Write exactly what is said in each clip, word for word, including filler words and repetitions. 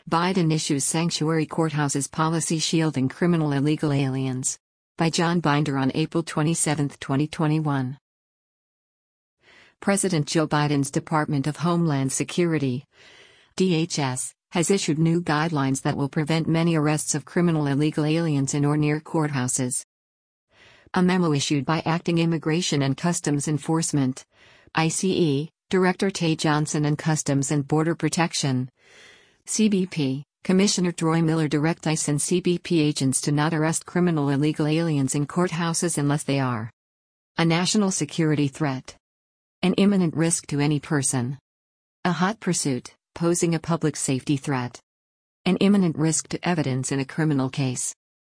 Biden issues sanctuary courthouses policy shielding criminal illegal aliens. By John Binder on April twenty-seventh, twenty twenty-one. President Joe Biden's Department of Homeland Security, D H S, has issued new guidelines that will prevent many arrests of criminal illegal aliens in or near courthouses. A memo issued by Acting Immigration and Customs Enforcement, I C E, Director Tay Johnson and Customs and Border Protection, C B P, Commissioner Troy Miller direct ICE and C B P agents to not arrest criminal illegal aliens in courthouses unless they are a national security threat, an imminent risk to any person, a hot pursuit, posing a public safety threat, an imminent risk to evidence in a criminal case.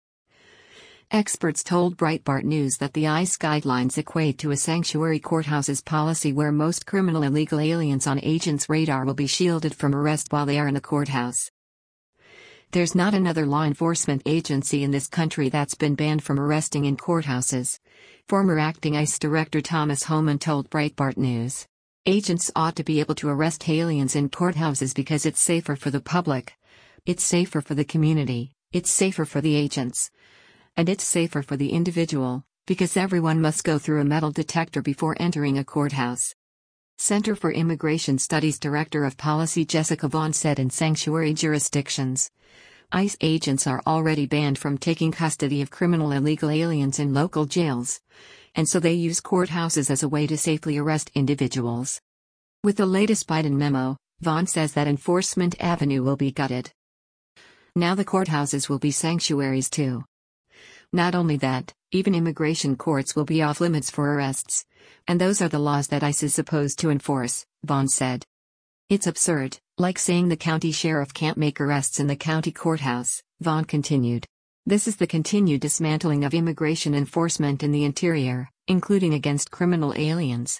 Experts told Breitbart News that the ICE guidelines equate to a sanctuary courthouses policy where most criminal illegal aliens on agents' radar will be shielded from arrest while they are in the courthouse. There's not another law enforcement agency in this country that's been banned from arresting in courthouses, former acting ICE Director Thomas Homan told Breitbart News. Agents ought to be able to arrest aliens in courthouses because it's safer for the public, it's safer for the community, it's safer for the agents, and it's safer for the individual, because everyone must go through a metal detector before entering a courthouse. Center for Immigration Studies Director of Policy Jessica Vaughn said in sanctuary jurisdictions, ICE agents are already banned from taking custody of criminal illegal aliens in local jails, and so they use courthouses as a way to safely arrest individuals. With the latest Biden memo, Vaughn says that Enforcement Avenue will be gutted. Now the courthouses will be sanctuaries too. Not only that, even immigration courts will be off limits for arrests, and those are the laws that ICE is supposed to enforce, Vaughn said. It's absurd, like saying the county sheriff can't make arrests in the county courthouse, Vaughn continued. This is the continued dismantling of immigration enforcement in the interior, including against criminal aliens.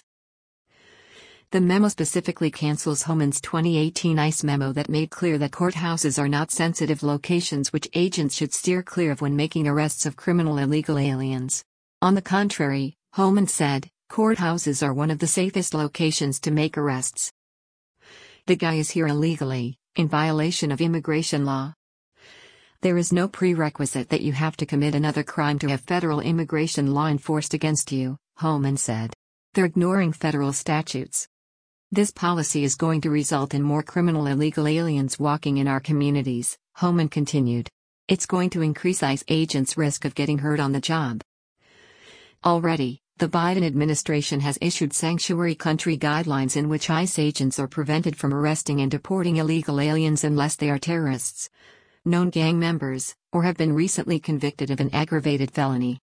The memo specifically cancels Homan's twenty eighteen ICE memo that made clear that courthouses are not sensitive locations which agents should steer clear of when making arrests of criminal illegal aliens. On the contrary, Homan said, courthouses are one of the safest locations to make arrests. The guy is here illegally, in violation of immigration law. There is no prerequisite that you have to commit another crime to have federal immigration law enforced against you, Homan said. They're ignoring federal statutes. This policy is going to result in more criminal illegal aliens walking in our communities, Homan continued. It's going to increase ICE agents' risk of getting hurt on the job. Already, the Biden administration has issued sanctuary country guidelines in which ICE agents are prevented from arresting and deporting illegal aliens unless they are terrorists, known gang members, or have been recently convicted of an aggravated felony.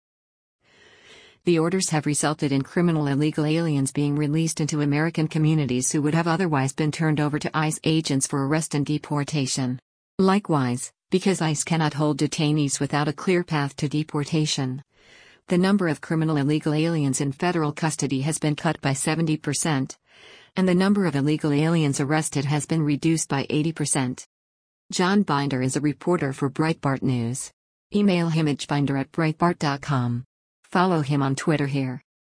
The orders have resulted in criminal illegal aliens being released into American communities who would have otherwise been turned over to ICE agents for arrest and deportation. Likewise, because ICE cannot hold detainees without a clear path to deportation, the number of criminal illegal aliens in federal custody has been cut by seventy percent, and the number of illegal aliens arrested has been reduced by eighty percent. John Binder is a reporter for Breitbart News. Email him at binder at breitbart dot com. Follow him on Twitter here.